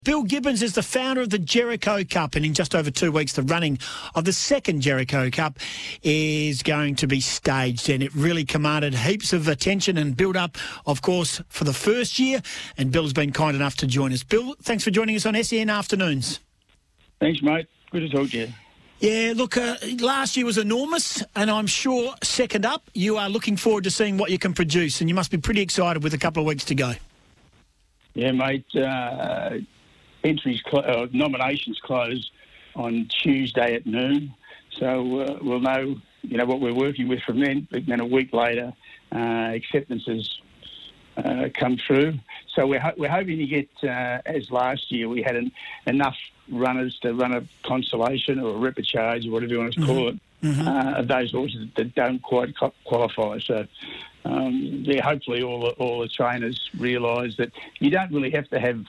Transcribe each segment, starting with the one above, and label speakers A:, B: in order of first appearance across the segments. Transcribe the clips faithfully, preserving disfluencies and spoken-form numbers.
A: Bill Gibbons is the founder of the Jericho Cup, and in just over two weeks, the running of the second Jericho Cup is going to be staged, and it really commanded heaps of attention and build-up, of course, for the first year, and Bill has been kind enough to join us. Bill, thanks for joining us on S E N Afternoons.
B: Thanks, mate. Good to talk to you.
A: Yeah, look, uh, last year was enormous, and I'm sure, second up, you are looking forward to seeing what you can produce, and you must be pretty excited with a couple of weeks to go.
B: Yeah, mate. Uh... Entries, cl- uh, nominations close on Tuesday at noon, so uh, we'll know, you know, what we're working with from then. But then a week later, uh, acceptances uh, come through. So we're ho- we're hoping to get, uh, as last year, we had an, enough runners to run a consolation or a repechage or whatever you want to call it. Mm-hmm. Uh, of those horses that don't quite qualify. So, um, yeah, hopefully all the, all the trainers realise that you don't really have to have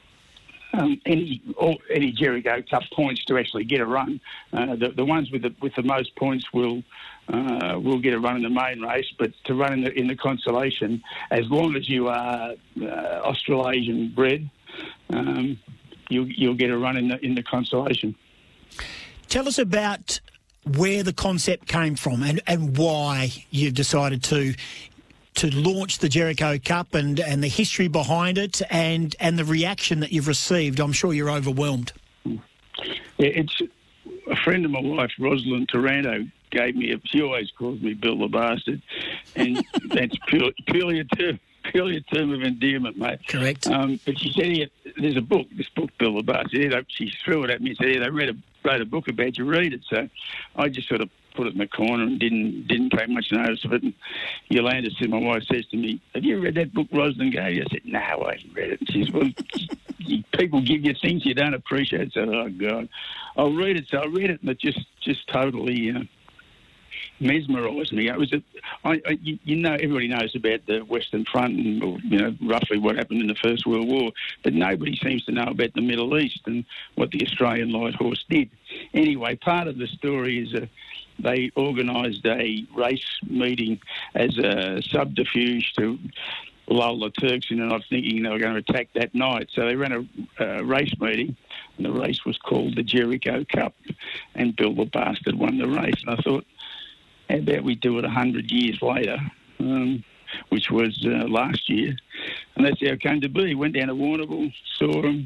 B: Um, any all, any Jericho Cup points to actually get a run. Uh, the, the ones with the with the most points will uh, will get a run in the main race, but to run in the in the consolation, as long as you are uh, Australasian bred, um, you'll you'll get a run in the in the consolation.
A: Tell us about where the concept came from and, and why you've decided to. to launch the Jericho Cup and, and the history behind it and, and the reaction that you've received. I'm sure you're overwhelmed.
B: Yeah, it's a friend of my wife, Rosalind Taranto, gave me a, she always calls me Bill the Bastard, and that's pure, purely a term, purely a term of endearment, mate.
A: Correct.
B: Um, but she said, here, there's a book, this book, Bill the Bastard. She threw it at me and said, yeah, they read a, wrote a book about you, read it. So I just sort of put it in the corner and didn't didn't take much notice of it. And Yolanda said, my wife says to me, have you read that book Rosalind gave you? I said, no, I haven't read it. And she said, well, people give you things you don't appreciate. So, oh, God, I'll read it. So I read it, and it just, just totally uh, mesmerised me. It was a, I, I, you, you know, everybody knows about the Western Front and, you know, roughly what happened in the First World War, but nobody seems to know about the Middle East and what the Australian Light Horse did. Anyway, part of the story is a they organised a race meeting as a subterfuge to lull the Turks into not thinking they were going to attack that night. So they ran a, a race meeting, and the race was called the Jericho Cup, and Bill the Bastard won the race. And I thought, how about we do it one hundred years later, um, which was uh, last year. And that's how it came to be. Went down to Warrnambool, saw him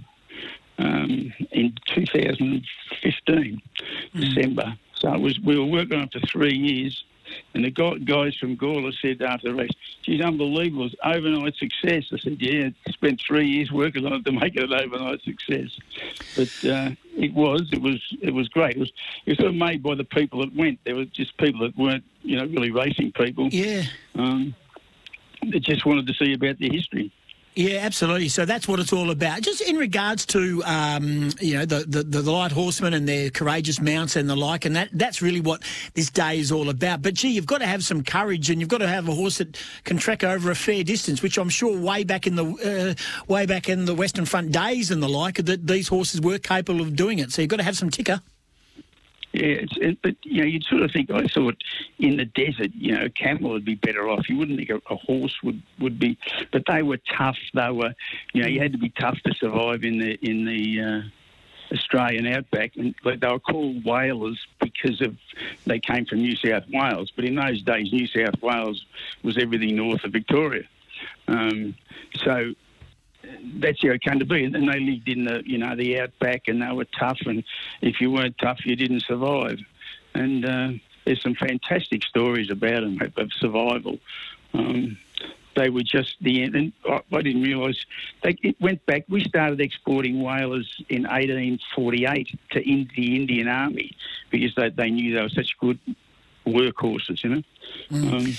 B: um, in two thousand fifteen, mm. December. So it was, we were working on it for three years, and the guys from Gawler said after the race, geez, unbelievable, it was overnight success. I said, yeah, spent three years working on it to make it an overnight success. But uh, it was, it was it was great. It was, it was sort of made by the people that went. There were just people that weren't, you know, really racing people.
A: Yeah.
B: Um, that just wanted to see about their history.
A: Yeah, absolutely. So that's what it's all about. Just in regards to, um, you know, the, the, the light horsemen and their courageous mounts and the like, and that that's really what this day is all about. But, gee, you've got to have some courage, and you've got to have a horse that can trek over a fair distance, which I'm sure way back in the uh, way back in the Western Front days and the like, that these horses were capable of doing it. So you've got to have some ticker.
B: Yeah, it's, it, but, you know, you'd sort of think, I thought in the desert, you know, a camel would be better off. You wouldn't think a, a horse would, would be, but they were tough. They were, you know, you had to be tough to survive in the in the uh, Australian outback. And they were called whalers because of they came from New South Wales. But in those days, New South Wales was everything north of Victoria. Um, so that's how it came to be. And they lived in the, you know, the outback, and they were tough. And if you weren't tough, you didn't survive. And uh, there's some fantastic stories about them of survival. Um, they were just the end. And I, I didn't realise they it went back. We started exporting whalers in eighteen forty-eight to in, the Indian Army because they, they knew they were such good workhorses, you know. Mm. Um,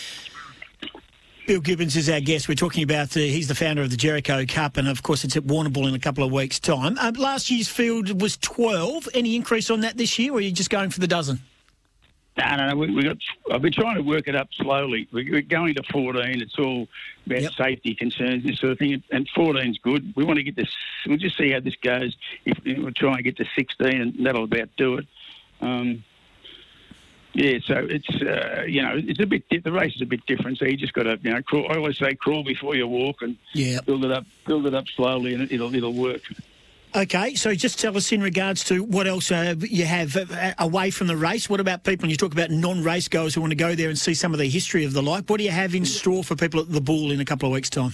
A: Bill Gibbons is our guest. We're talking about, uh, he's the founder of the Jericho Cup, and of course it's at Warrnambool in a couple of weeks' time. Um, last year's field was twelve. Any increase on that this year, or are you just going for the dozen?
B: No, no, no. We, we got. I've been trying to work it up slowly. We're going to fourteen. It's all about yep. safety concerns, this sort of thing. And fourteen's good. We want to get this. We'll just see how this goes. If we'll try and get to sixteen, and that'll about do it. Um, Yeah, so it's, uh, you know, it's a bit, the race is a bit different, so you just got to, you know, crawl. I always say crawl before you walk and
A: yeah.
B: build it up, build it up slowly, and it'll, it'll work.
A: Okay, so just tell us in regards to what else uh, you have uh, away from the race. What about people, and you talk about non-race goers who want to go there and see some of the history of the like. What do you have in store for people at the Bull in a couple of weeks' time?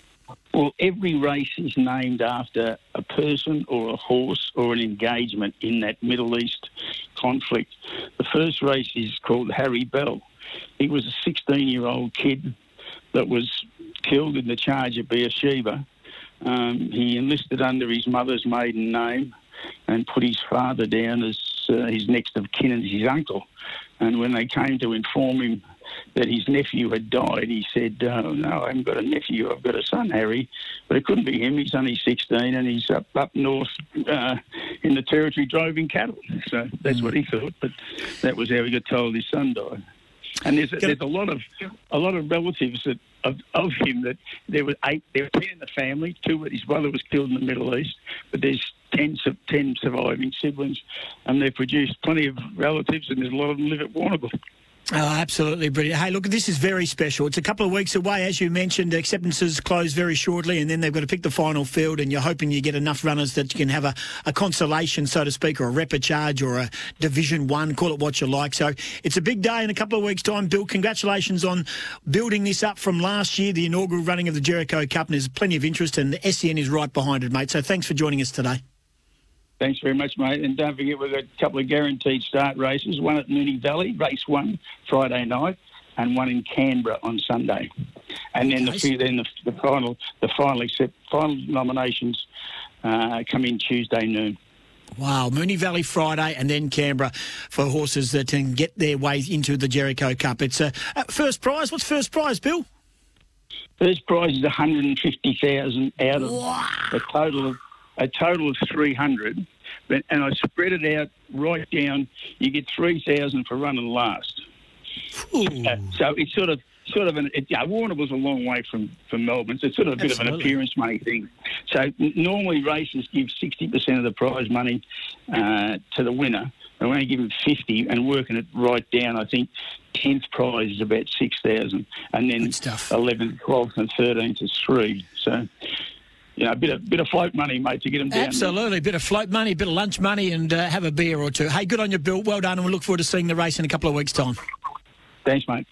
B: Well, every race is named after a person or a horse or an engagement in that Middle East conflict. The first race is called Harry Bell. He was a sixteen-year-old kid that was killed in the charge at Beersheba. Um, he enlisted under his mother's maiden name and put his father down as uh, his next of kin as his uncle. And when they came to inform him that his nephew had died, he said, oh, no, I haven't got a nephew, I've got a son, Harry. But it couldn't be him. He's only sixteen and he's up, up north uh, in the territory driving cattle. So that's mm. what he thought. But that was how he got told his son died. And there's a, there's a lot of a lot of relatives that of, of him that there were eight, there were ten in the family. Two, his brother was killed in the Middle East, but there's ten, ten surviving siblings, and they've produced plenty of relatives, and there's a lot of them live at Warrnambool.
A: Oh, absolutely brilliant. Hey, look, this is very special. It's a couple of weeks away. As you mentioned, acceptances close very shortly, and then they've got to pick the final field, and you're hoping you get enough runners that you can have a, a consolation, so to speak, or a repechage or a Division One, call it what you like. So it's a big day in a couple of weeks' time. Bill, congratulations on building this up from last year, the inaugural running of the Jericho Cup, and there's plenty of interest, and the S E N is right behind it, mate. So thanks for joining us today.
B: Thanks very much, mate. And don't forget, we've got a couple of guaranteed start races, one at Moonee Valley, race one, Friday night, and one in Canberra on Sunday. And then
A: nice.
B: the then the, the final the final except final nominations uh, come in Tuesday noon.
A: Wow, Moonee Valley Friday and then Canberra for horses that can get their way into the Jericho Cup. It's a uh, first prize. What's first prize, Bill?
B: First prize is one hundred fifty thousand dollars out of
A: wow.
B: a total of a total of three hundred. But, and I spread it out right down. You get three thousand for running last. Uh, so it's sort of sort of an. It, you know, Warrnambool's a long way from, from Melbourne, so it's sort of a bit Absolutely. of an appearance money thing. So n- normally races give sixty percent of the prize money uh, to the winner. They're only giving fifty, and working it right down, I think tenth prize is about six thousand, and then eleventh, twelfth, and thirteenth is three. So. You know, a bit of bit of float money, mate, to get them down.
A: Absolutely, a bit of float money, a bit of lunch money, and uh, have a beer or two. Hey, good on you, Bill. Well done, and we look forward to seeing the race in a couple of weeks' time.
B: Thanks, mate.